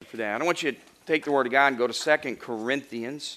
for that. I want you to take the Word of God and go to 2 Corinthians.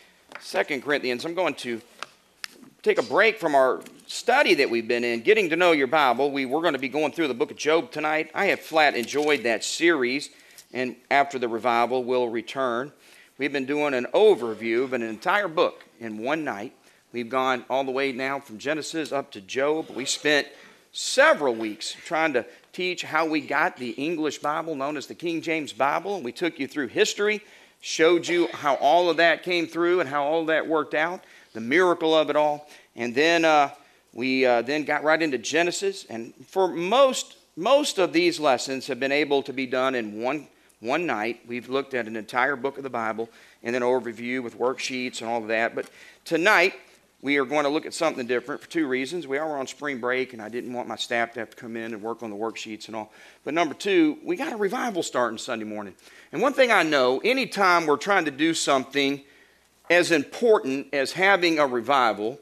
2 Corinthians, I'm going to take a break from our study that we've been in, Getting to Know Your Bible. We're going to be going through the book of Job tonight. I have flat enjoyed that series, and after the revival, we'll return. We've been doing an overview of an entire book in one night. We've gone all the way now from Genesis up to Job. We spent several weeks trying to teach how we got the English Bible known as the King James Bible. We took you through history, showed you how all of that came through and how all of that worked out, the miracle of it all. And then we then got right into Genesis. And for most of these lessons have been able to be done in one night. We've looked at an entire book of the Bible and then overview with worksheets and all of that. But tonight, we are going to look at something different for two reasons. We are on spring break, and I didn't want my staff to have to come in and work on the worksheets and all. But number two, we got a revival starting Sunday morning. And one thing I know, anytime we're trying to do something as important as having a revival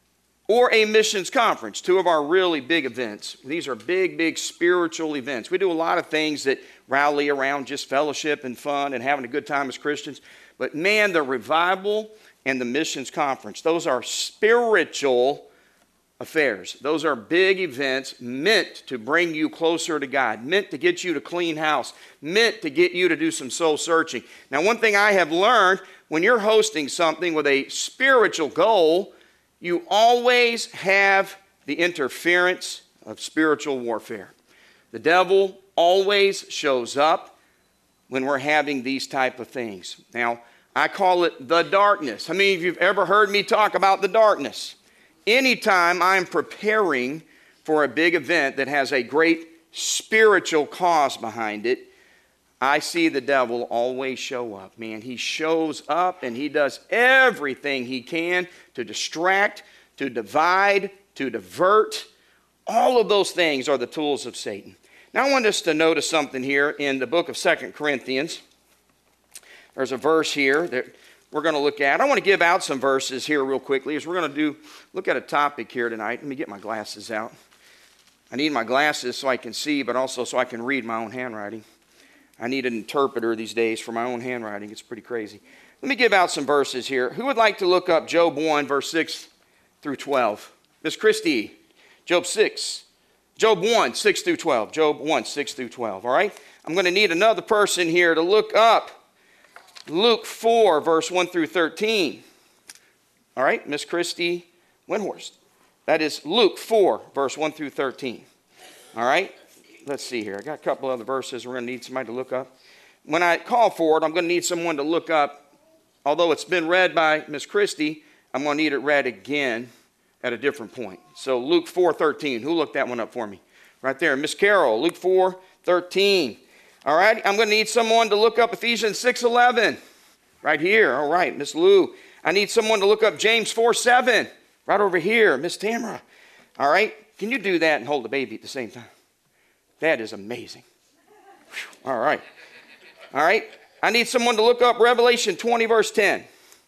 or a missions conference, two of our really big events. These are big, big spiritual events. We do a lot of things that rally around just fellowship and fun and having a good time as Christians. But man, the revival and the missions conference, those are spiritual affairs. Those are big events meant to bring you closer to God, meant to get you to clean house, meant to get you to do some soul searching. Now, one thing I have learned, when you're hosting something with a spiritual goal, you always have the interference of spiritual warfare. The devil always shows up when we're having these type of things. Now, I call it the darkness. How many of you have ever heard me talk about the darkness? Anytime I'm preparing for a big event that has a great spiritual cause behind it, I see the devil always show up. Man, he shows up and he does everything he can to distract, to divide, to divert. All of those things are the tools of Satan. Now I want us to notice something here in the book of 2 Corinthians. There's a verse here that we're going to look at. I want to give out some verses here real quickly as we're going to look at a topic here tonight. Let me get my glasses out. I need my glasses so I can see, but also so I can read my own handwriting. I need an interpreter these days for my own handwriting. It's pretty crazy. Let me give out some verses here. Who would like to look up Job 1, verse 6 through 12? Miss Christie, Job 1, 6 through 12. Job 1, 6 through 12, all right? I'm going to need another person here to look up Luke 4, verse 1 through 13. All right, Miss Christy Windhorst. That is Luke 4, verse 1 through 13. All right, let's see here. I got a couple other verses we're going to need somebody to look up. When I call for it, I'm going to need someone to look up. Although it's been read by Miss Christy, I'm going to need it read again at a different point. So Luke 4:13. Who looked that one up for me? Right there, Miss Carol, Luke 4:13. All right, I'm going to need someone to look up Ephesians 6:11. Right here. All right, Miss Lou. I need someone to look up James 4:7. Right over here, Miss Tamara. All right, can you do that and hold the baby at the same time? That is amazing. Whew. All right. All right, I need someone to look up Revelation 20, verse 10.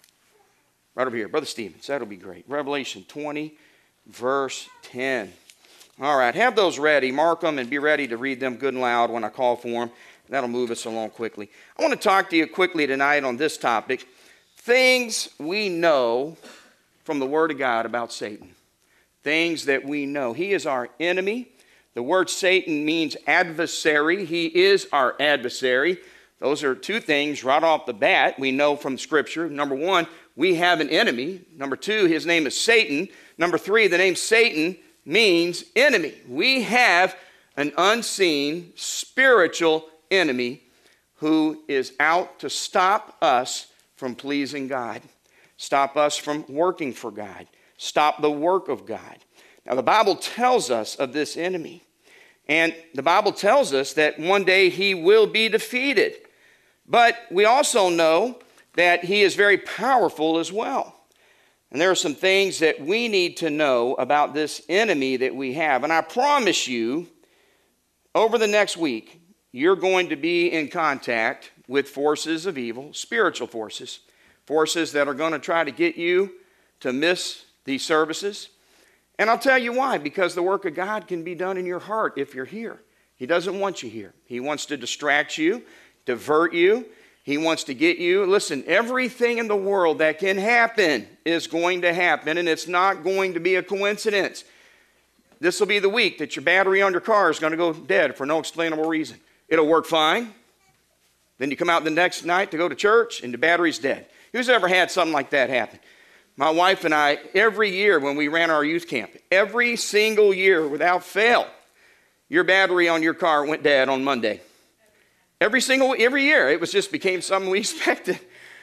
Right over here, Brother Stevens. That'll be great. Revelation 20, verse 10. All right, have those ready. Mark them and be ready to read them good and loud when I call for them. That'll move us along quickly. I want to talk to you quickly tonight on this topic. Things we know from the Word of God about Satan. Things that we know. He is our enemy. The word Satan means adversary. He is our adversary. Those are two things right off the bat we know from Scripture. Number one, we have an enemy. Number two, his name is Satan. Number three, the name Satan means enemy. We have an unseen spiritual enemy who is out to stop us from pleasing God, stop us from working for God, stop the work of God. Now, the Bible tells us of this enemy, and the Bible tells us that one day he will be defeated. But we also know that he is very powerful as well. And there are some things that we need to know about this enemy that we have. And I promise you, over the next week, you're going to be in contact with forces of evil, spiritual forces, forces that are going to try to get you to miss these services. And I'll tell you why, because the work of God can be done in your heart if you're here. He doesn't want you here. He wants to distract you, divert you. He wants to get you. Listen, everything in the world that can happen is going to happen, and it's not going to be a coincidence. This will be the week that your battery on your car is going to go dead for no explainable reason. It'll work fine. Then you come out the next night to go to church, and the battery's dead. Who's ever had something like that happen? My wife and I, every year when we ran our youth camp, every single year without fail, your battery on your car went dead on Monday. Every year. It was just became something we expected.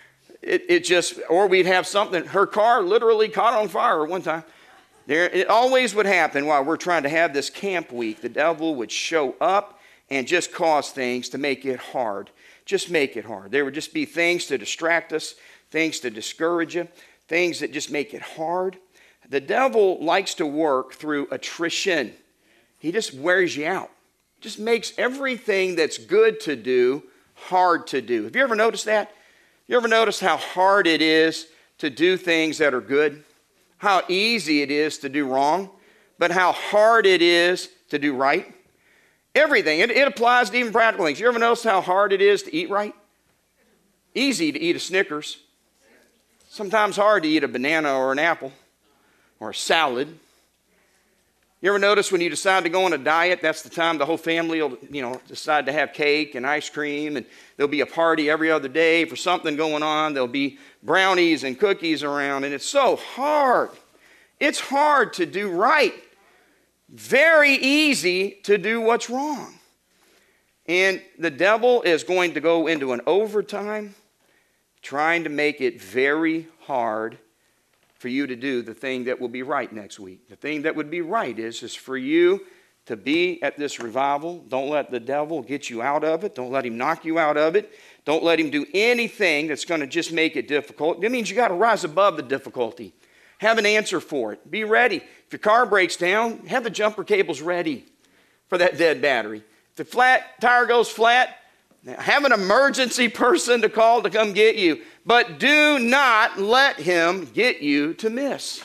Or we'd have something. Her car literally caught on fire one time. It always would happen while we're trying to have this camp week. The devil would show up and just cause things to make it hard. Just make it hard. There would just be things to distract us, things to discourage you, things that just make it hard. The devil likes to work through attrition. He just wears you out. Just makes everything that's good to do hard to do. Have you ever noticed that? You ever noticed how hard it is to do things that are good? How easy it is to do wrong, but how hard it is to do right? Everything. It applies to even practical things. You ever notice how hard it is to eat right? Easy to eat a Snickers. Sometimes hard to eat a banana or an apple or a salad. You ever notice when you decide to go on a diet, that's the time the whole family will, decide to have cake and ice cream, and there'll be a party every other day for something going on. There'll be brownies and cookies around, and it's so hard. It's hard to do right. Very easy to do what's wrong. And the devil is going to go into an overtime trying to make it very hard for you to do the thing that will be right next week. The thing that would be right is for you to be at this revival. Don't let the devil get you out of it. Don't let him knock you out of it. Don't let him do anything that's going to just make it difficult. That means you got to rise above the difficulty. Have an answer for it. Be ready. If your car breaks down, have the jumper cables ready for that dead battery. If the flat tire goes flat, have an emergency person to call to come get you. But do not let him get you to miss.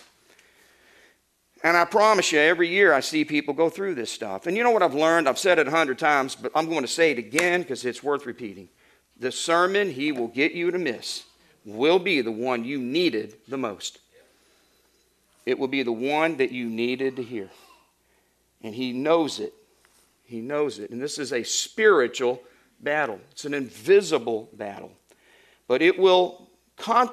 And I promise you, every year I see people go through this stuff. And you know what I've learned? I've said it 100 times, but I'm going to say it again because it's worth repeating. The sermon he will get you to miss will be the one you needed the most. It will be the one that you needed to hear. And he knows it. He knows it. And this is a spiritual battle. It's an invisible battle. But it will come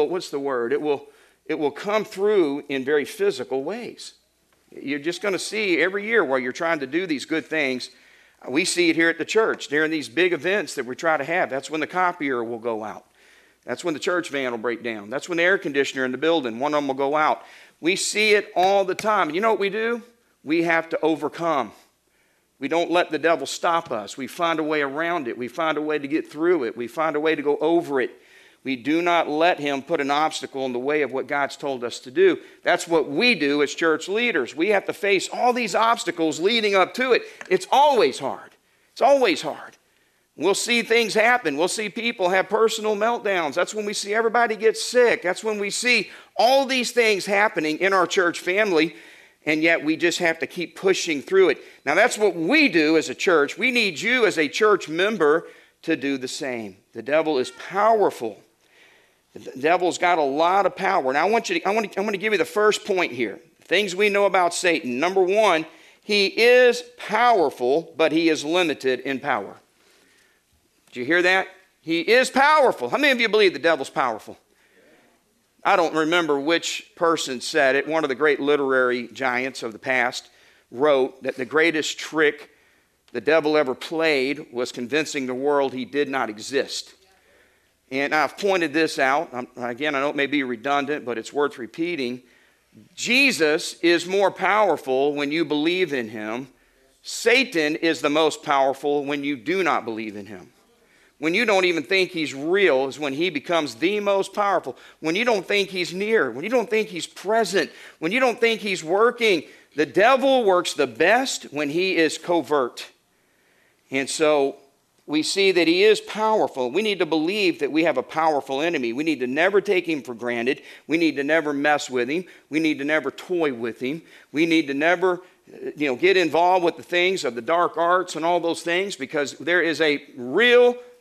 through in very physical ways. You're just going to see every year while you're trying to do these good things. We see it here at the church during these big events that we try to have. That's when the copier will go out. That's when the church van will break down. That's when the air conditioner in the building, one of them will go out. We see it all the time. You know what we do? We have to overcome. We don't let the devil stop us. We find a way around it. We find a way to get through it. We find a way to go over it. We do not let him put an obstacle in the way of what God's told us to do. That's what we do as church leaders. We have to face all these obstacles leading up to it. It's always hard. It's always hard. We'll see things happen. We'll see people have personal meltdowns. That's when we see everybody get sick. That's when we see all these things happening in our church family, and yet we just have to keep pushing through it. Now that's what we do as a church. We need you as a church member to do the same. The devil is powerful. The devil's got a lot of power. Now I'm going to give you the first point here. Things we know about Satan. Number one, he is powerful, but he is limited in power. Did you hear that? He is powerful. How many of you believe the devil's powerful? I don't remember which person said it. One of the great literary giants of the past wrote that the greatest trick the devil ever played was convincing the world he did not exist. And I've pointed this out. Again, I know it may be redundant, but it's worth repeating. Jesus is more powerful when you believe in him. Satan is the most powerful when you do not believe in him. When you don't even think he's real is when he becomes the most powerful. When you don't think he's near, when you don't think he's present, when you don't think he's working. The devil works the best when he is covert. And so we see that he is powerful. We need to believe that we have a powerful enemy. We need to never take him for granted. We need to never mess with him. We need to never toy with him. We need to never get involved with the things of the dark arts and all those things, because there is a real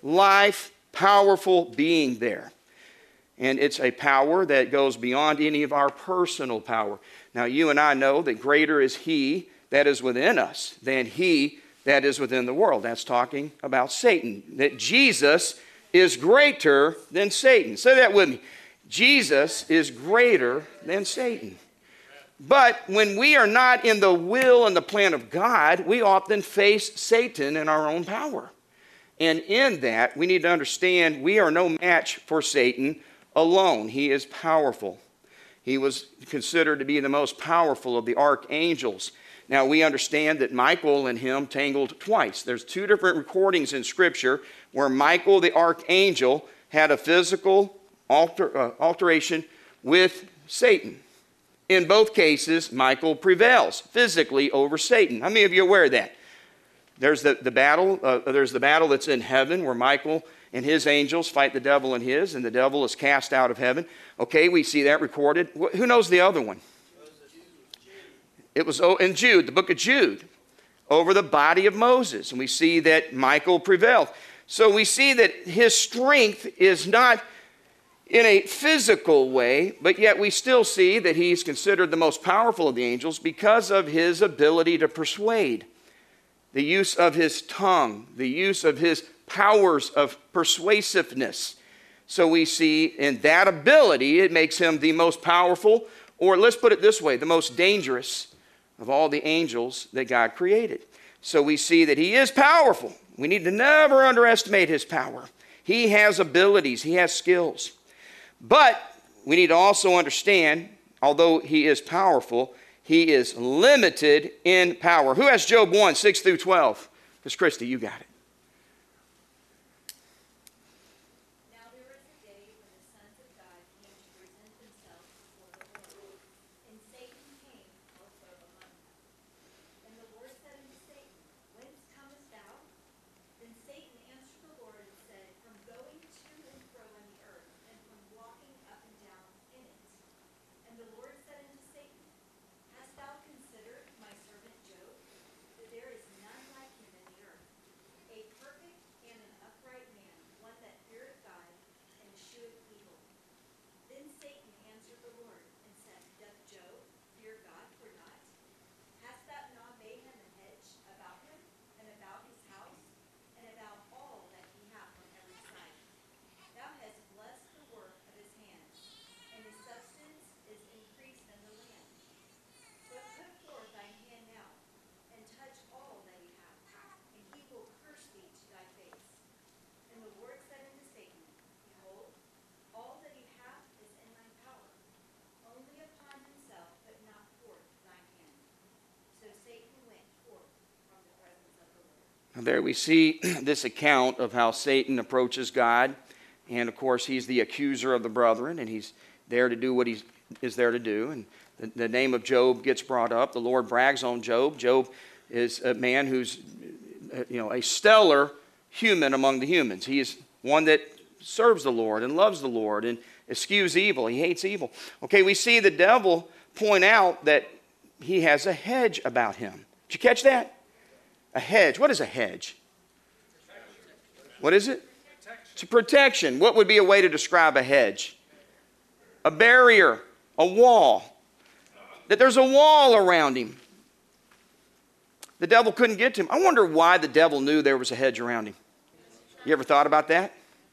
life, powerful being there. And it's a power that goes beyond any of our personal power. Now, you and I know that greater is He that is within us than he that is within the world. That's talking about Satan. That Jesus is greater than Satan. Say that with me. Jesus is greater than Satan. But when we are not in the will and the plan of God, we often face Satan in our own power. And in that, we need to understand we are no match for Satan alone. He is powerful. He was considered to be the most powerful of the archangels. Now, we understand that Michael and him tangled twice. There's two different recordings in Scripture where Michael, the archangel, had a physical alteration with Satan. In both cases, Michael prevails physically over Satan. How many of you are aware of that? There's the battle. There's the battle that's in heaven where Michael and his angels fight the devil and his, and the devil is cast out of heaven. Okay, we see that recorded. Who knows the other one? It was in Jude, the book of Jude, over the body of Moses. And we see that Michael prevailed. So we see that his strength is not in a physical way, but yet we still see that he's considered the most powerful of the angels because of his ability to persuade. The use of his tongue, the use of his powers of persuasiveness. So we see in that ability, it makes him the most powerful, or let's put it this way, the most dangerous of all the angels that God created. So we see that he is powerful. We need to never underestimate his power. He has abilities, he has skills. But we need to also understand, although he is powerful, he is limited in power. Who has Job 1, 6 through 12? Miss Christy, you got it. Now there was a day when the sons of God came to present themselves before the Lord, and Satan came also among them. And the Lord said unto Satan, Whence comest thou? Then Satan answered the Lord and said, From going to and fro on the earth, and from walking up and down in it. And the Lord said unto Satan, Hast thou considered my servant Job, that there is none like him in the earth, a perfect and an upright man, one that feareth God and escheweth evil? Then Satan answered the Lord and said, Doth Job fear God for naught? Hast thou not made him a hedge about him, and about his house, and about all that he hath on every side? Thou hast blessed the work of his hands, and his substance is increased in the land. But put forth thine hand now, and touch all that he hath, and he will curse thee to thy face. And the Lord said unto Satan, Behold, all that he hath is in thine power, only upon himself put not forth thine hand. So Satan went forth from the presence of the Lord. Now there we see this account of how Satan approaches God. And of course, he's the accuser of the brethren, and he's there to do what he is there to do. And the name of Job gets brought up. The Lord brags on Job. Job is a man who's a stellar human among the humans. He is one that serves the Lord and loves the Lord and eschews evil. He hates evil. Okay, we see the devil point out that he has a hedge about him. Did you catch that? A hedge. What is a hedge? What is it? It's a protection. What would be a way to describe a hedge? A barrier, a wall. That there's a wall around him. The devil couldn't get to him. I wonder why the devil knew there was a hedge around him. You ever thought about that?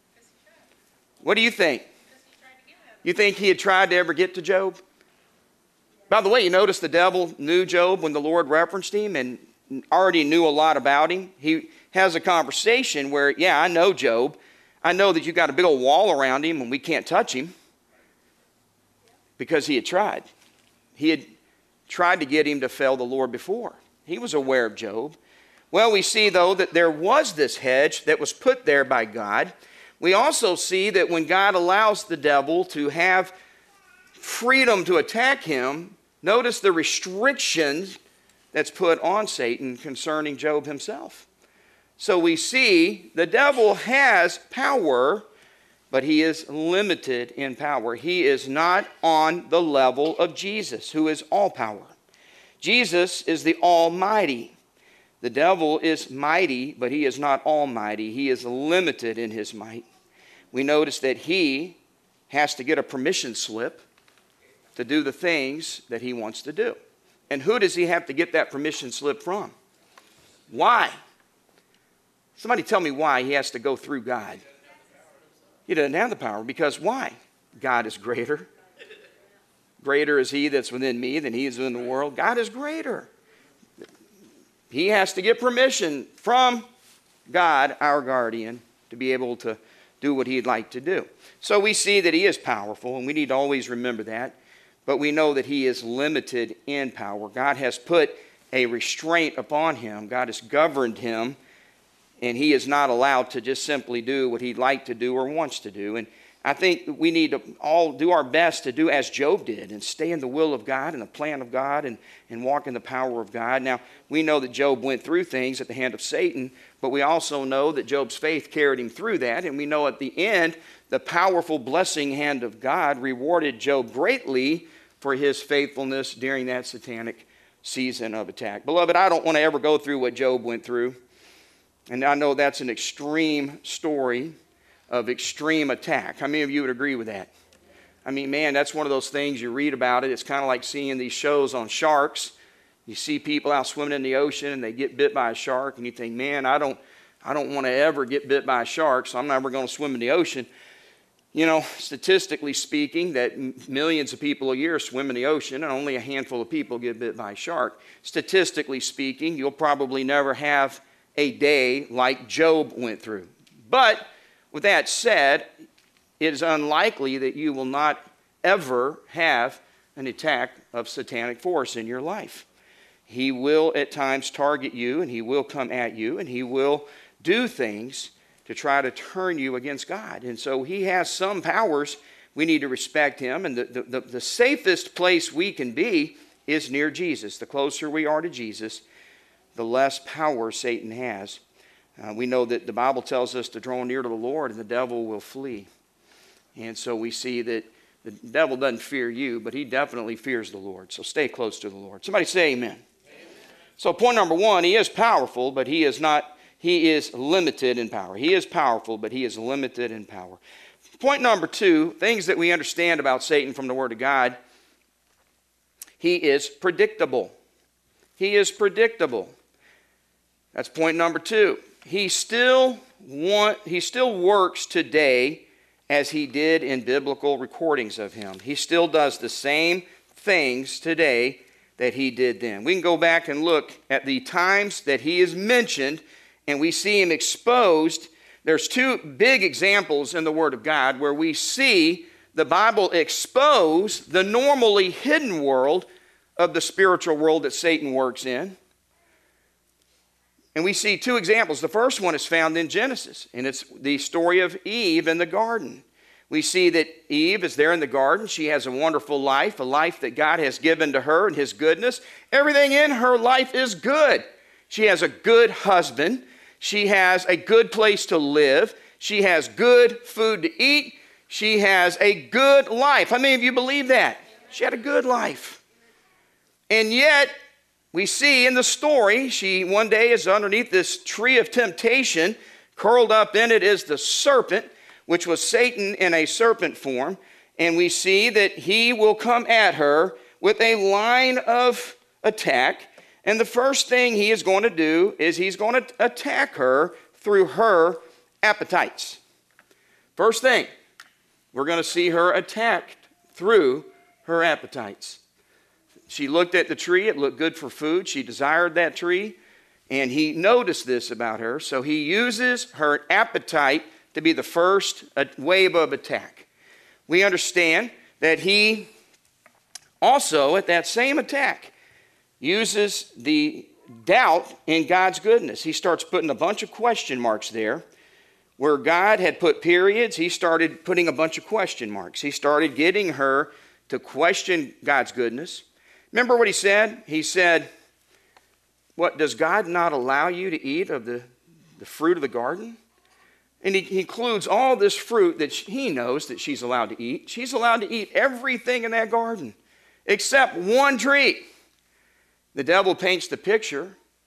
What do you think? You think he had tried to ever get to Job? By the way, you notice the devil knew Job when the Lord referenced him and already knew a lot about him. He has a conversation where, yeah, I know Job. I know that you got a big old wall around him and we can't touch him. Because he had tried. He had tried to get him to fail the Lord before. He was aware of Job. Well, we see, though, that there was this hedge that was put there by God. We also see that when God allows the devil to have freedom to attack him, notice the restrictions that's put on Satan concerning Job himself. So we see the devil has power, but he is limited in power. He is not on the level of Jesus, who is all power. Jesus is the Almighty. The devil is mighty, but he is not almighty. He is limited in his might. We notice that he has to get a permission slip to do the things that he wants to do. And who does he have to get that permission slip from? Why? Somebody tell me why he has to go through God. He doesn't have the power, because why? God is greater. Greater is he that's within me than he is in the world. God is greater. He has to get permission from God, our guardian, to be able to do what he'd like to do. So we see that he is powerful, and we need to always remember that. But we know that he is limited in power. God has put a restraint upon him. God has governed him, and he is not allowed to just simply do what he'd like to do or wants to do. And I think we need to all do our best to do as Job did and stay in the will of God and the plan of God and walk in the power of God. Now, we know that Job went through things at the hand of Satan, but we also know that Job's faith carried him through that. And we know at the end, the powerful blessing hand of God rewarded Job greatly for his faithfulness during that satanic season of attack. Beloved, I don't want to ever go through what Job went through. And I know that's an extreme story of extreme attack. How many of you would agree with that? I mean, man, that's one of those things you read about it. It's kind of like seeing these shows on sharks. You see people out swimming in the ocean and they get bit by a shark, and you think, man, I don't want to ever get bit by a shark, so I'm never going to swim in the ocean. You know, statistically speaking, that millions of people a year swim in the ocean and only a handful of people get bit by a shark. Statistically speaking, you'll probably never have a day like Job went through. But with that said, it is unlikely that you will not ever have an attack of satanic force in your life. He will at times target you, and he will come at you, and he will do things to try to turn you against God. And so he has some powers. We need to respect him. And the safest place we can be is near Jesus. The closer we are to Jesus, the less power Satan has. We know that the Bible tells us to draw near to the Lord and the devil will flee. And so we see that the devil doesn't fear you, but he definitely fears the Lord. So stay close to the Lord. Somebody say amen. Amen. So point number one, he is powerful, but he is limited in power. He is powerful, but he is limited in power. Point number two, things that we understand about Satan from the Word of God. He is predictable. He is predictable. That's point number two. He still works today as he did in biblical recordings of him. He still does the same things today that he did then. We can go back and look at the times that he is mentioned, and we see him exposed. There's two big examples in the Word of God where we see the Bible expose the normally hidden world of the spiritual world that Satan works in. And we see two examples. The first one is found in Genesis, and it's the story of Eve in the garden. We see that Eve is there in the garden. She has a wonderful life, a life that God has given to her in his goodness. Everything in her life is good. She has a good husband. She has a good place to live. She has good food to eat. She has a good life. How many of you believe that? She had a good life. And yet, we see in the story, she one day is underneath this tree of temptation. Curled up in it is the serpent, which was Satan in a serpent form. And we see that he will come at her with a line of attack. And the first thing he is going to do is he's going to attack her through her appetites. First thing, we're going to see her attacked through her appetites. She looked at the tree. It looked good for food. She desired that tree. And he noticed this about her. So he uses her appetite to be the first wave of attack. We understand that he also, at that same attack, uses the doubt in God's goodness. He starts putting a bunch of question marks there. Where God had put periods, he started putting a bunch of question marks. He started getting her to question God's goodness. Remember what he said? He said, what, does God not allow you to eat of the fruit of the garden? And he includes all this fruit that he knows that she's allowed to eat. She's allowed to eat everything in that garden except one tree. The devil paints the picture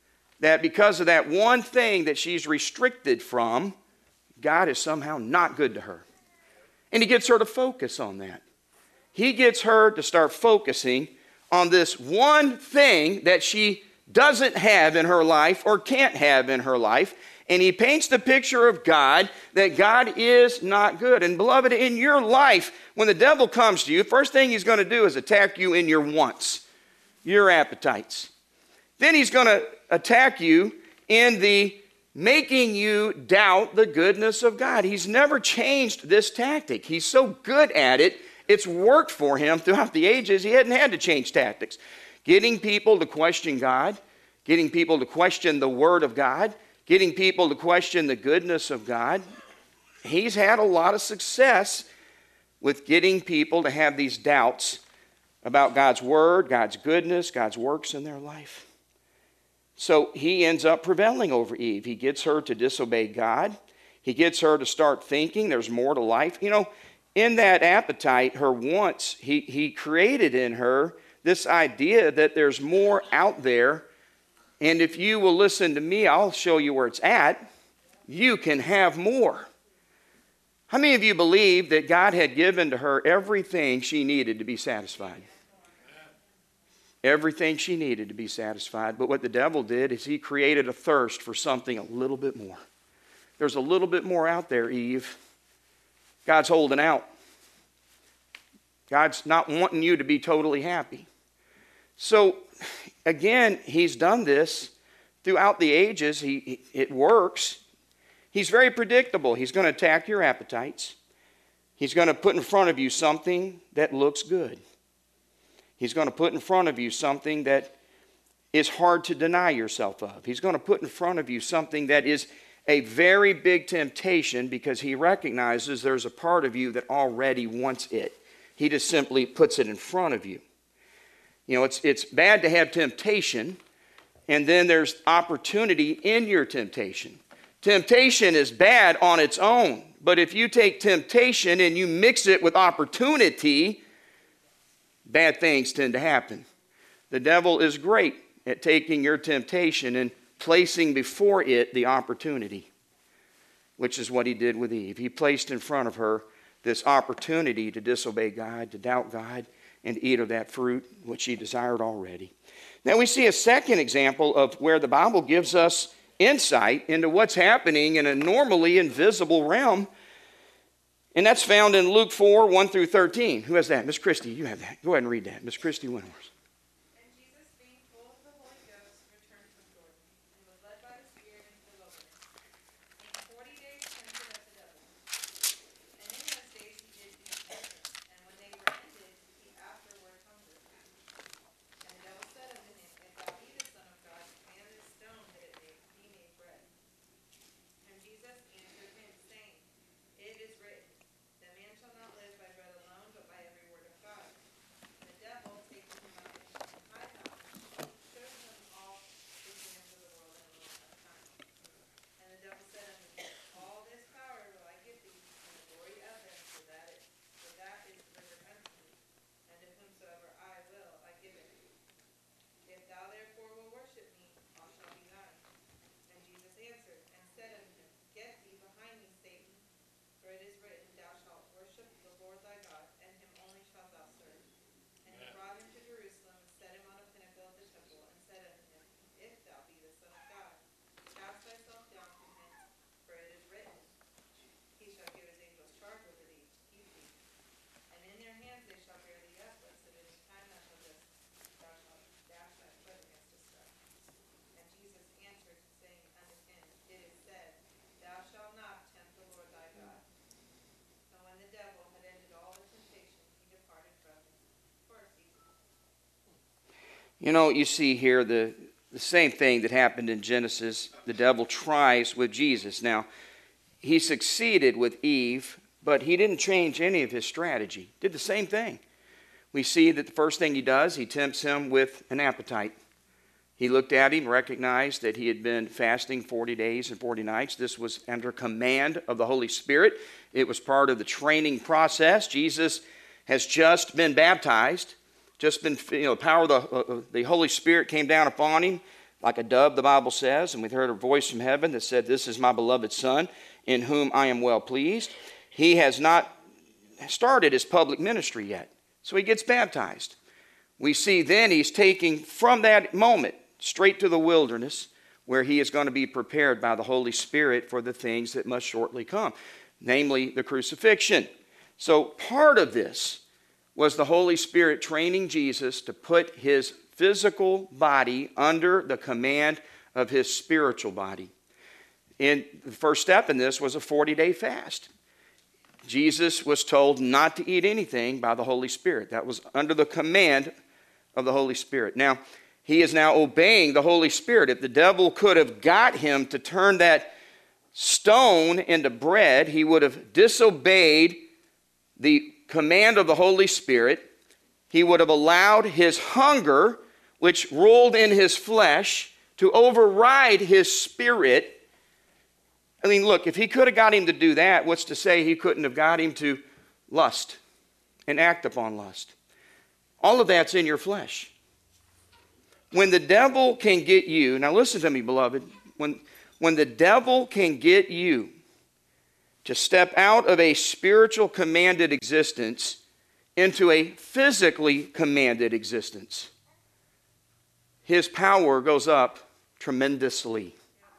that because of that one thing that she's restricted from, God is somehow not good to her. And he gets her to focus on that. He gets her to start focusing on this one thing that she doesn't have in her life or can't have in her life. And he paints the picture of God, that God is not good. And beloved, in your life, when the devil comes to you, first thing he's going to do is attack you in your wants, your appetites. Then he's going to attack you in the making you doubt the goodness of God. He's never changed this tactic. He's so good at it, it's worked for him throughout the ages. He hadn't had to change tactics. Getting people to question God, getting people to question the Word of God, getting people to question the goodness of God. He's had a lot of success with getting people to have these doubts about God's Word, God's goodness, God's works in their life. So he ends up prevailing over Eve. He gets her to disobey God. He gets her to start thinking there's more to life. You know, in that appetite, her wants, he created in her this idea that there's more out there, and if you will listen to me, I'll show you where it's at. You can have more. How many of you believe that God had given to her everything she needed to be satisfied? Everything she needed to be satisfied. But what the devil did is he created a thirst for something a little bit more. There's a little bit more out there, Eve. God's holding out. God's not wanting you to be totally happy. So, again, he's done this throughout the ages. It works. He's very predictable. He's going to attack your appetites. He's going to put in front of you something that looks good. He's going to put in front of you something that is hard to deny yourself of. He's going to put in front of you something that is a very big temptation because he recognizes there's a part of you that already wants it. He just simply puts it in front of you. You know, it's bad to have temptation, and then there's opportunity in your temptation. Temptation is bad on its own, but if you take temptation and you mix it with opportunity, bad things tend to happen. The devil is great at taking your temptation and placing before it the opportunity, which is what he did with Eve. He placed in front of her this opportunity to disobey God, to doubt God, and eat of that fruit, which she desired already. Now we see a second example of where the Bible gives us insight into what's happening in a normally invisible realm, and that's found in Luke 4, 1 through 13. Who has that? Miss Christie, you have that. Go ahead and read that. Miss Christie Winhorse. And Jesus, being full of the Holy Ghost, returned from Jordan, and was led by the Spirit into the wilderness, and 40 days tempted of the devil. And in those days he did eat nothing, and when they were ended, he afterward hungered. And the devil said unto him, If thou be the Son of God, command this stone that it may be made bread. And Jesus answered him, saying, It is written, The man shall not live by bread alone, but by every word of God. And the devil, taking him up into an high mountain, showed him all the kingdoms of the world in a little time. And the devil said unto him, All this power will I give thee, and the glory of them, for that is delivered unto me, and to whomsoever I will I give it. If thou therefore will worship me, all shall be thine. And Jesus answered and said unto him, Get thee behind me, Satan, for it is written, Thou shalt worship the Lord thy God, and him only shalt thou serve. And he brought him to Jerusalem, and set him on a pinnacle of the temple, and said unto him, If thou be the Son of God, cast thyself down from hence, for it is written, He shall give his angels charge over thee, to keep thee. And in their hands they shall bear thee up, lest at any time thou shalt dash thy foot against a stone. And Jesus answered, saying unto him, It is said, Thou shalt not tempt the Lord thy God. And when the devil had ended all the temptation, he departed from him for a season. You know, you see here the same thing that happened in Genesis. The devil tries with Jesus. Now, he succeeded with Eve, but he didn't change any of his strategy. Did the same thing. We see that the first thing he does, he tempts him with an appetite. He looked at him, recognized that he had been fasting 40 days and 40 nights. This was under command of the Holy Spirit. It was part of the training process. Jesus has just been baptized, just been, the power of the Holy Spirit came down upon him. like a dove, the Bible says, and we heard a voice from heaven that said, "This is my beloved Son, in whom I am well pleased." He has not started his public ministry yet, so he gets baptized. We see then he's taking from that moment straight to the wilderness, where he is going to be prepared by the Holy Spirit for the things that must shortly come, namely the crucifixion. So part of this was the Holy Spirit training Jesus to put his physical body under the command of his spiritual body. And the first step in this was a 40-day fast. Jesus was told not to eat anything by the Holy Spirit. That was under the command of the Holy Spirit. Now, he is now obeying the Holy Spirit. If the devil could have got him to turn that stone into bread, he would have disobeyed the command of the Holy Spirit. He would have allowed his hunger, which ruled in his flesh, to override his spirit. I mean, look, if he could have got him to do that, what's to say he couldn't have got him to lust and act upon lust? All of that's in your flesh. When the devil can get you, now listen to me, beloved, when the devil can get you to step out of a spiritual commanded existence into a physically commanded existence, his power goes up tremendously.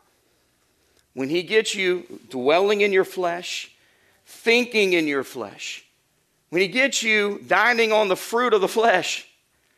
When he gets you dwelling in your flesh, thinking in your flesh, when he gets you dining on the fruit of the flesh,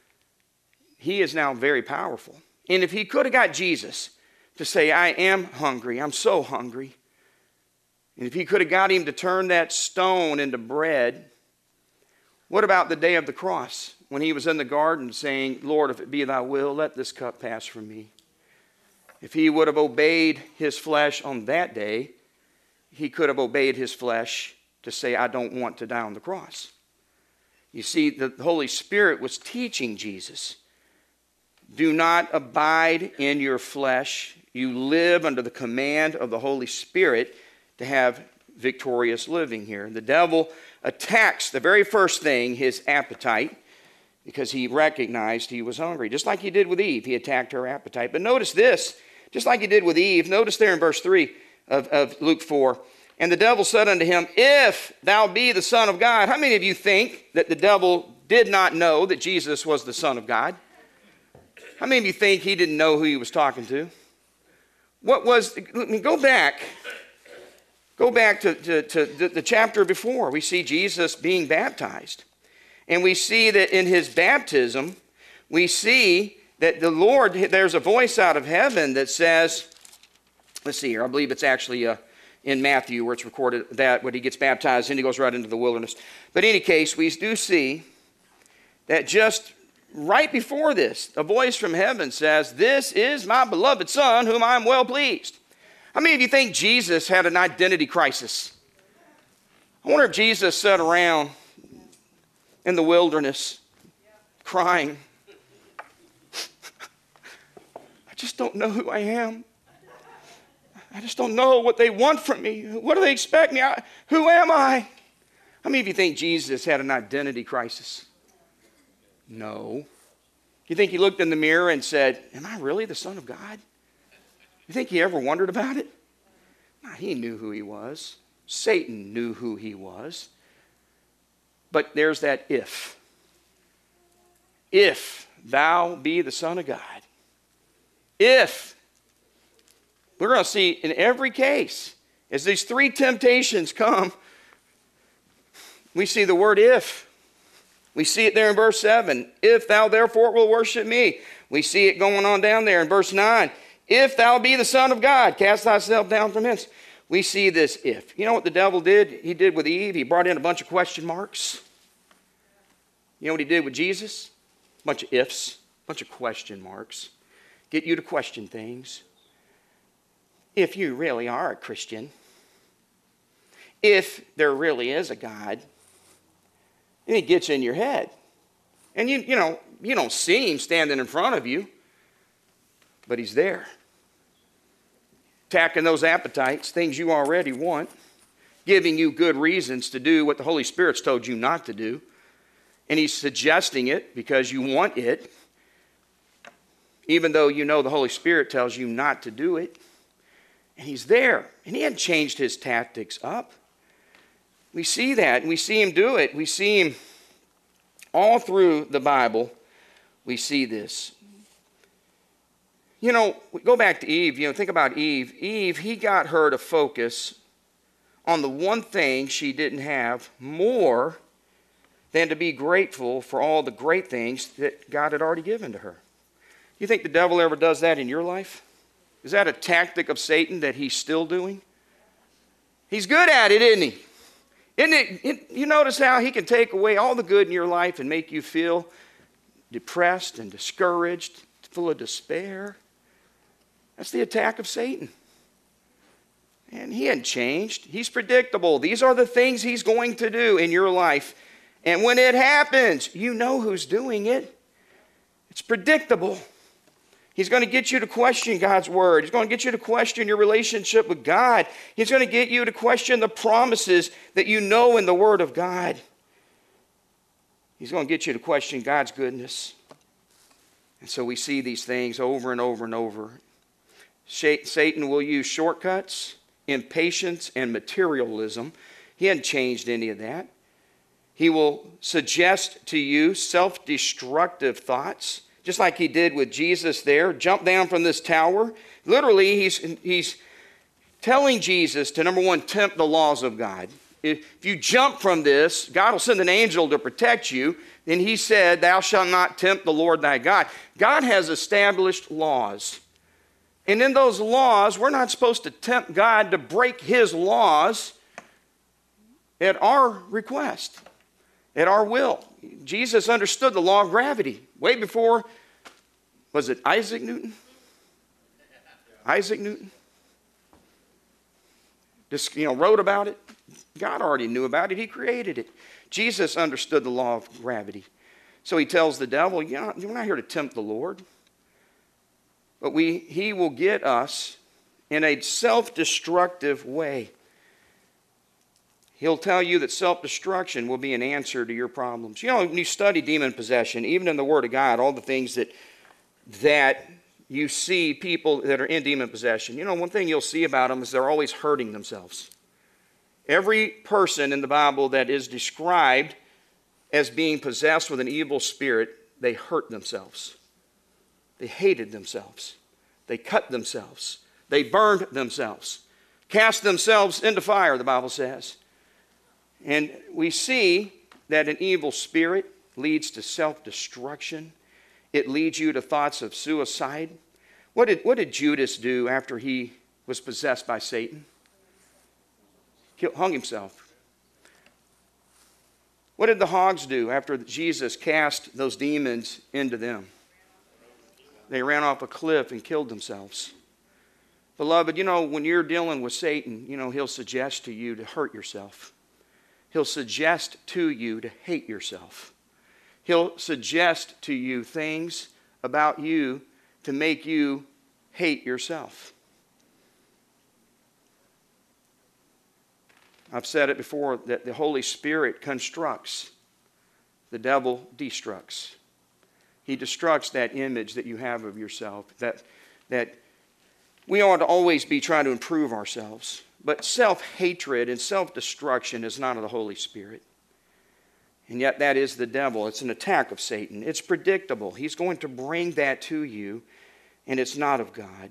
he is now very powerful. And if he could have got Jesus to say, "I am hungry, I'm so hungry," and if he could have got him to turn that stone into bread, what about the day of the cross when he was in the garden saying, "Lord, if it be thy will, let this cup pass from me"? If he would have obeyed his flesh on that day, he could have obeyed his flesh to say, "I don't want to die on the cross." You see, the Holy Spirit was teaching Jesus, do not abide in your flesh. You live under the command of the Holy Spirit to have victorious living here. The devil attacks the very first thing, his appetite, because he recognized he was hungry. Just like he did with Eve, he attacked her appetite. But notice this, just like he did with Eve, notice there in verse 3 of Luke 4, "And the devil said unto him, If thou be the Son of God." How many of you think that the devil did not know that Jesus was the Son of God? How many of you think he didn't know who he was talking to? Go back to the chapter before. We see Jesus being baptized. And we see that in his baptism, we see that the Lord, there's a voice out of heaven that says, let's see here, I believe it's actually in Matthew where it's recorded that when he gets baptized and he goes right into the wilderness. But in any case, we do see that just right before this, a voice from heaven says, "This is my beloved Son, whom I am well pleased." How many of you think Jesus had an identity crisis? I wonder if Jesus sat around in the wilderness crying, "I just don't know who I am. I just don't know what they want from me. What do they expect me? Who am I?" How many of you think Jesus had an identity crisis? No. You think he looked in the mirror and said, "Am I really the Son of God?" You think he ever wondered about it? No, he knew who he was. Satan knew who he was. But there's that if. If thou be the Son of God. If. We're going to see in every case, as these three temptations come, we see the word if. We see it there in verse 7. "If thou therefore will worship me." We see it going on down there in verse 9. "If thou be the Son of God, cast thyself down from hence." We see this if. You know what the devil did? He did with Eve. He brought in a bunch of question marks. You know what he did with Jesus? A bunch of ifs, a bunch of question marks. Get you to question things. If you really are a Christian, if there really is a God, and it gets in your head. And you don't see him standing in front of you, but he's there. Attacking those appetites, things you already want, giving you good reasons to do what the Holy Spirit's told you not to do. And he's suggesting it because you want it. even though you know the Holy Spirit tells you not to do it. And he's there, and he hadn't changed his tactics up. We see that, and we see him do it. We see him all through the Bible. We see this. You know, go back to Eve. You know, think about Eve. Eve, he got her to focus on the one thing she didn't have more than to be grateful for all the great things that God had already given to her. You think the devil ever does that in your life? Is that a tactic of Satan that he's still doing? He's good at it, isn't he? You notice how he can take away all the good in your life and make you feel depressed and discouraged, full of despair? That's the attack of Satan. And he hadn't changed. He's predictable. These are the things he's going to do in your life. And when it happens, you know who's doing it. It's predictable. He's going to get you to question God's word. He's going to get you to question your relationship with God. He's going to get you to question the promises that you know in the word of God. He's going to get you to question God's goodness. And so we see these things over and over and over. Satan will use shortcuts, impatience, and materialism. He hasn't changed any of that. He will suggest to you self-destructive thoughts, just like he did with Jesus there. Jump down from this tower. Literally, he's telling Jesus to, number one, tempt the laws of God. If you jump from this, God will send an angel to protect you. And he said, thou shalt not tempt the Lord thy God. God has established laws. And in those laws, we're not supposed to tempt God to break his laws at our request, at our will. Jesus understood the law of gravity way before, was it Isaac Newton? Isaac Newton? Just, wrote about it. God already knew about it. He created it. Jesus understood the law of gravity. So he tells the devil, you're not here to tempt the Lord. But he will get us in a self-destructive way. He'll tell you that self-destruction will be an answer to your problems. When you study demon possession, even in the Word of God, all the things that you see people that are in demon possession, one thing you'll see about them is they're always hurting themselves. Every person in the Bible that is described as being possessed with an evil spirit, they hurt themselves. They hated themselves. They cut themselves. They burned themselves. Cast themselves into fire, the Bible says. And we see that an evil spirit leads to self-destruction. It leads you to thoughts of suicide. What did Judas do after he was possessed by Satan? Hung himself. What did the hogs do after Jesus cast those demons into them? They ran off a cliff and killed themselves. Beloved, when you're dealing with Satan, he'll suggest to you to hurt yourself. He'll suggest to you to hate yourself. He'll suggest to you things about you to make you hate yourself. I've said it before that the Holy Spirit constructs, the devil destructs. He destructs that image that you have of yourself, that we ought to always be trying to improve ourselves. But self-hatred and self-destruction is not of the Holy Spirit. And yet that is the devil. It's an attack of Satan. It's predictable. He's going to bring that to you, and it's not of God.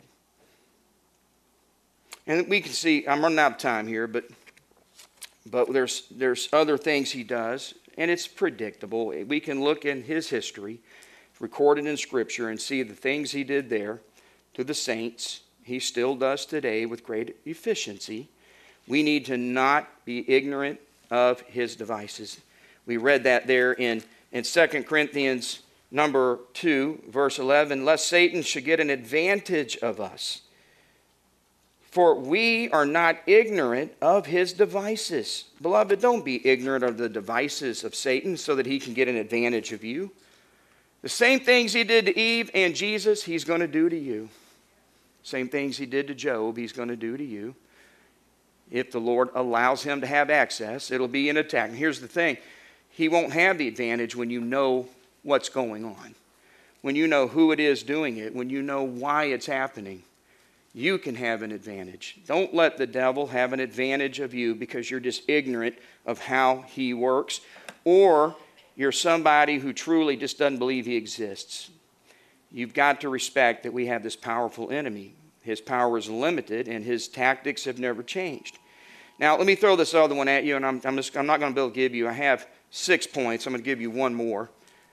And we can see, I'm running out of time here, but there's other things he does, and it's predictable. We can look in his history, recorded in Scripture, and see the things he did there to the saints. He still does today with great efficiency. We need to not be ignorant of his devices. We read that there in 2 Corinthians number 2, verse 11, lest Satan should get an advantage of us. For we are not ignorant of his devices. Beloved, don't be ignorant of the devices of Satan so that he can get an advantage of you. The same things he did to Eve and Jesus, he's going to do to you. Same things he did to Job, he's going to do to you. If the Lord allows him to have access, it'll be an attack. And here's the thing. He won't have the advantage when you know what's going on. when you know who it is doing it, when you know why it's happening, you can have an advantage. Don't let the devil have an advantage of you because you're just ignorant of how he works, or you're somebody who truly just doesn't believe he exists. You've got to respect that we have this powerful enemy. His power is limited, and his tactics have never changed. Now, let me throw this other one at you, and I'm not going to be able to give you. I have 6 points. I'm going to give you one more.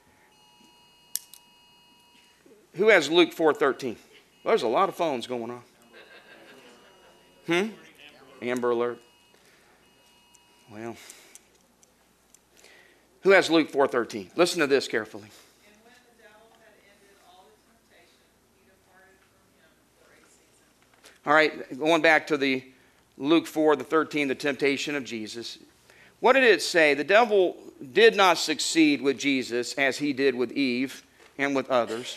Who has Luke 4:13? Well, there's a lot of phones going on. Amber Alert. Well, who has Luke 4:13? Listen to this carefully. And when the devil had ended all the temptation, he departed from him for a season. All right, going back to the Luke 4:13, the temptation of Jesus. What did it say? The devil did not succeed with Jesus as he did with Eve and with others.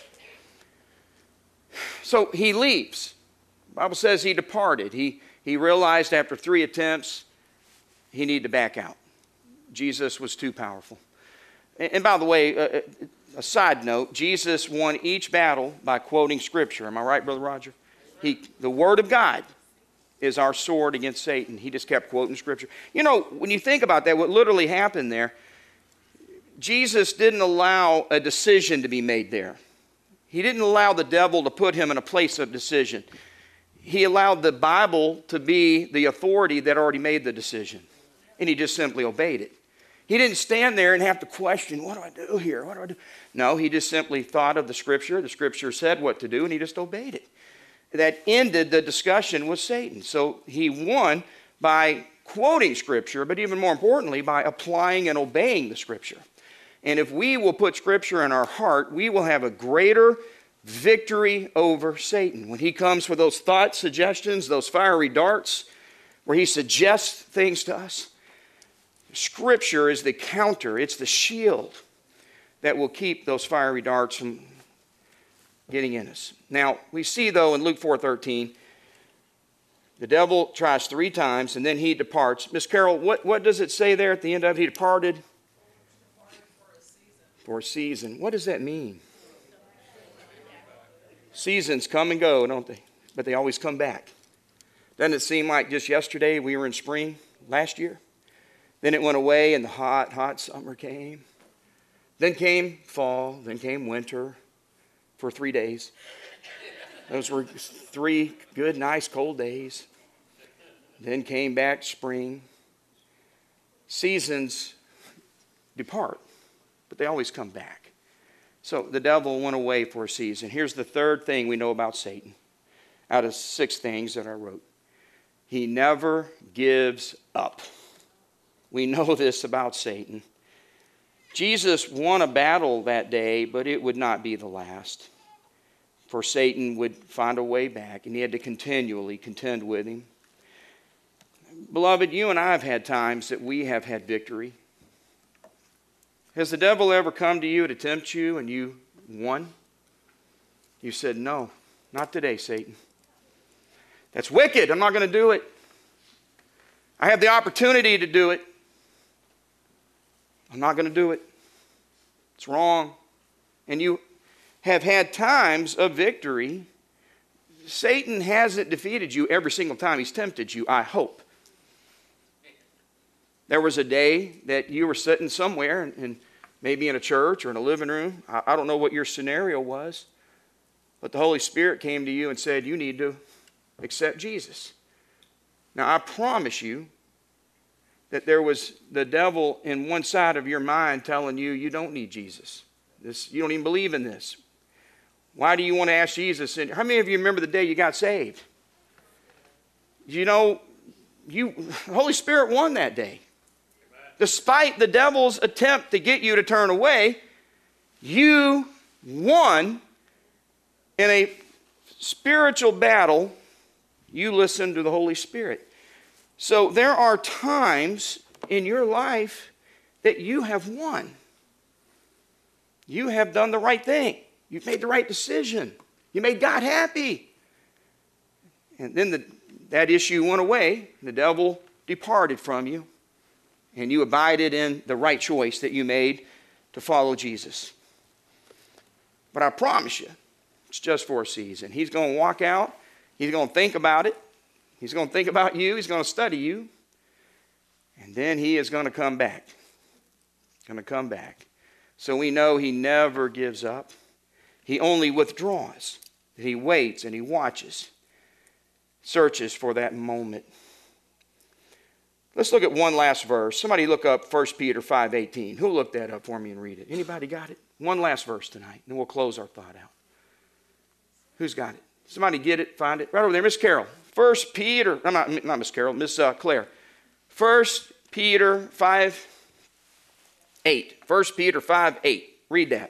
So he leaves. The Bible says he departed. He realized after 3 attempts he needed to back out. Jesus was too powerful. And by the way, a side note, Jesus won each battle by quoting Scripture. Am I right, Brother Roger? The Word of God is our sword against Satan. He just kept quoting Scripture. You know, when you think about that, what literally happened there, Jesus didn't allow a decision to be made there. He didn't allow the devil to put him in a place of decision. He allowed the Bible to be the authority that already made the decision. And he just simply obeyed it. He didn't stand there and have to question, what do I do here? What do I do? No, he just simply thought of the Scripture. The Scripture said what to do, and he just obeyed it. That ended the discussion with Satan. So he won by quoting Scripture, but even more importantly, by applying and obeying the Scripture. And if we will put Scripture in our heart, we will have a greater victory over Satan. When he comes with those thoughts, suggestions, those fiery darts, where he suggests things to us, Scripture is the counter, it's the shield that will keep those fiery darts from getting in us. Now, we see though in Luke 4:13, the devil tries 3 times and then he departs. Miss Carol, what does it say there at the end of it? He departed? For a season. What does that mean? Seasons come and go, don't they? But they always come back. Doesn't it seem like just yesterday we were in spring last year? Then it went away and the hot, hot summer came. Then came fall, then came winter for 3 days. Those were 3 good, nice, cold days. Then came back spring. Seasons depart, but they always come back. So the devil went away for a season. Here's the third thing we know about Satan out of 6 things that I wrote. He never gives up. We know this about Satan. Jesus won a battle that day, but it would not be the last. For Satan would find a way back, and he had to continually contend with him. Beloved, you and I have had times that we have had victory. Has the devil ever come to you to tempt you and you won? You said, no, not today, Satan. That's wicked. I'm not going to do it. I have the opportunity to do it. I'm not going to do it. It's wrong. And you have had times of victory. Satan hasn't defeated you every single time he's tempted you, I hope. There was a day that you were sitting somewhere, and maybe in a church or in a living room. I don't know what your scenario was, but the Holy Spirit came to you and said, you need to accept Jesus. Now, I promise you that there was the devil in one side of your mind telling you, you don't need Jesus. You don't even believe in this. Why do you want to ask Jesus? And how many of you remember the day you got saved? You know, the Holy Spirit won that day. Despite the devil's attempt to get you to turn away, you won in a spiritual battle. You listened to the Holy Spirit. So there are times in your life that you have won. You have done the right thing. You've made the right decision. You made God happy. And then that issue went away. The devil departed from you. And you abided in the right choice that you made to follow Jesus. But I promise you, it's just for a season. He's going to walk out. He's going to think about it. He's going to think about you. He's going to study you. And then he is going to come back. Going to come back. So we know he never gives up. He only withdraws. He waits and he watches. Searches for that moment. Let's look at one last verse. Somebody look up 1 Peter 5:18. Who'll look that up for me and read it? Anybody got it? One last verse tonight, and then we'll close our thought out. Who's got it? Somebody get it, find it. Right over there, Miss Carol. 1 Peter, not Miss Carol, Miss Claire. 1 Peter 5:8. 1 Peter 5:8. Read that.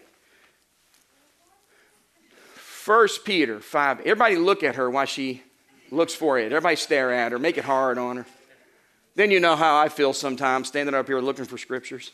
1 Peter 5. Everybody look at her while she looks for it. Everybody stare at her. Make it hard on her. Then you know how I feel sometimes standing up here looking for scriptures.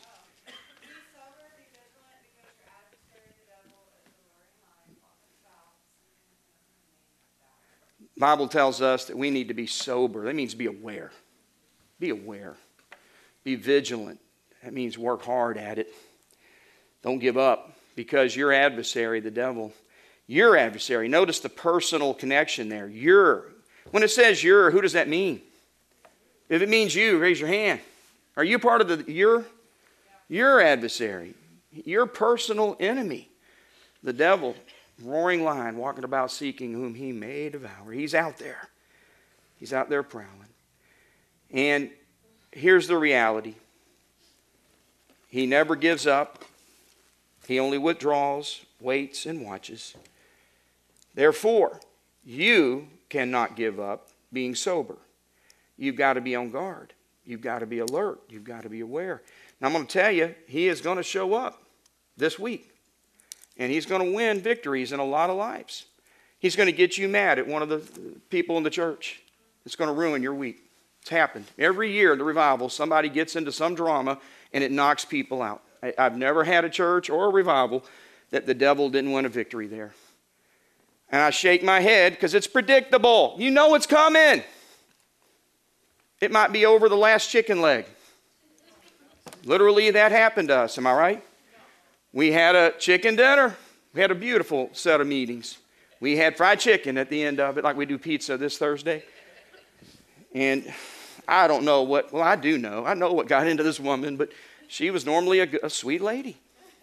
The Bible tells us that we need to be sober. That means be aware. Be aware. Be vigilant. That means work hard at it. Don't give up, because your adversary, the devil, your adversary, notice the personal connection there. When it says your, who does that mean? If it means you, raise your hand. Are you part of your adversary, your personal enemy? The devil, roaring lion, walking about seeking whom he may devour. He's out there. He's out there prowling. And here's the reality. He never gives up. He only withdraws, waits, and watches. Therefore, you cannot give up being sober. You've got to be on guard. You've got to be alert. You've got to be aware. Now, I'm going to tell you, he is going to show up this week. And he's going to win victories in a lot of lives. He's going to get you mad at one of the people in the church. It's going to ruin your week. It's happened. Every year at the revival, somebody gets into some drama and it knocks people out. I've never had a church or a revival that the devil didn't win a victory there. And I shake my head because it's predictable. You know it's coming. It might be over the last chicken leg. Literally, that happened to us. Am I right? We had a chicken dinner. We had a beautiful set of meetings. We had fried chicken at the end of it, like we do pizza this Thursday. And I don't know what, well, I do know. I know what got into this woman, but she was normally a sweet lady.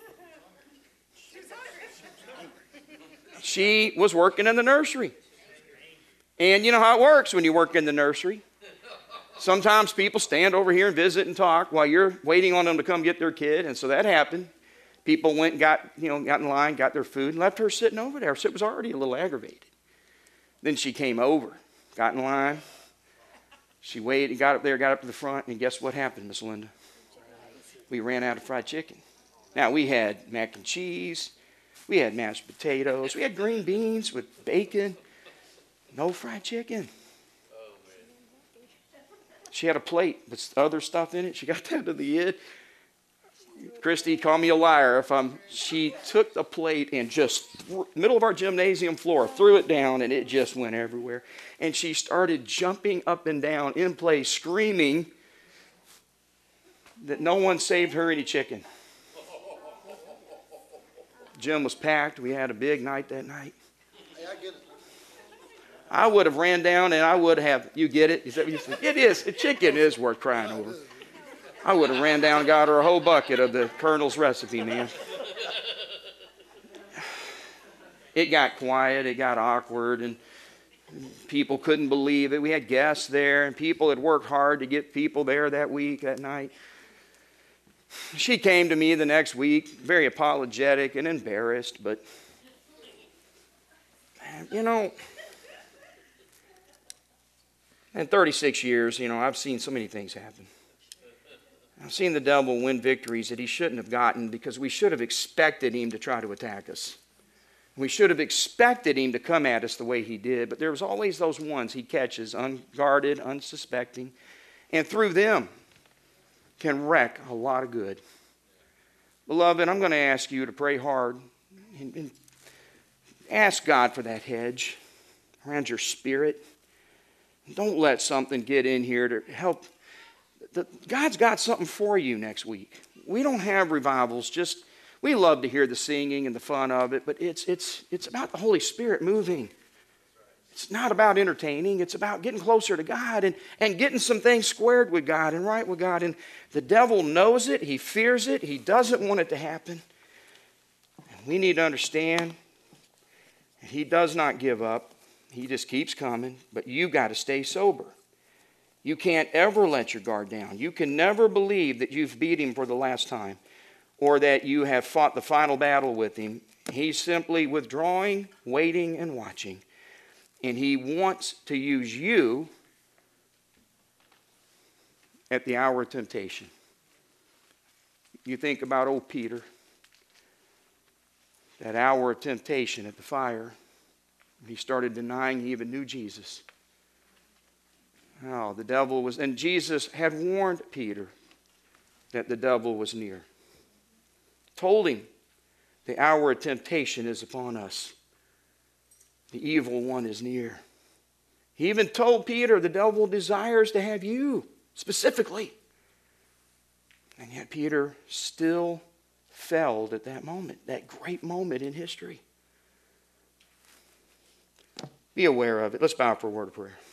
She was working in the nursery. And you know how it works when you work in the nursery. Sometimes people stand over here and visit and talk while you're waiting on them to come get their kid. And so that happened. People went and got in line, got their food, and left her sitting over there. So it was already a little aggravated. Then she came over, got in line. She waited, got up there, got up to the front, and guess what happened, Miss Linda? We ran out of fried chicken. Now, we had mac and cheese. We had mashed potatoes. We had green beans with bacon. No fried chicken. She had a plate with other stuff in it. She got that to the end. Christy, call me a liar she took the plate and just, middle of our gymnasium floor, threw it down, and it just went everywhere. And she started jumping up and down in place, screaming that no one saved her any chicken. Gym was packed. We had a big night that night. Hey, I get it. I would have ran down and I would have, you get it? Is that what you think? It is. Chicken is worth crying over. I would have ran down and got her a whole bucket of the Colonel's recipe, man. It got quiet. It got awkward. And people couldn't believe it. We had guests there, and people had worked hard to get people there that week, that night. She came to me the next week, very apologetic and embarrassed, but, you know, in 36 years, I've seen so many things happen. I've seen the devil win victories that he shouldn't have gotten because we should have expected him to try to attack us. We should have expected him to come at us the way he did, but there was always those ones he catches, unguarded, unsuspecting, and through them can wreck a lot of good. Beloved, I'm going to ask you to pray hard and ask God for that hedge around your spirit. Don't let something get in here to help. God's got something for you next week. We don't have revivals. We love to hear the singing and the fun of it, but it's about the Holy Spirit moving. It's not about entertaining. It's about getting closer to God and getting some things squared with God and right with God. And the devil knows it. He fears it. He doesn't want it to happen. And we need to understand that he does not give up. He just keeps coming. But you got to stay sober. You can't ever let your guard down. You can never believe that you've beat him for the last time or that you have fought the final battle with him. He's simply withdrawing, waiting, and watching. And he wants to use you at the hour of temptation. You think about old Peter, that hour of temptation at the fire. He started denying he even knew Jesus. Oh, the devil was, and Jesus had warned Peter that the devil was near. Told him, the hour of temptation is upon us. The evil one is near. He even told Peter the devil desires to have you specifically. And yet Peter still failed at that moment, that great moment in history. Be aware of it. Let's bow for a word of prayer.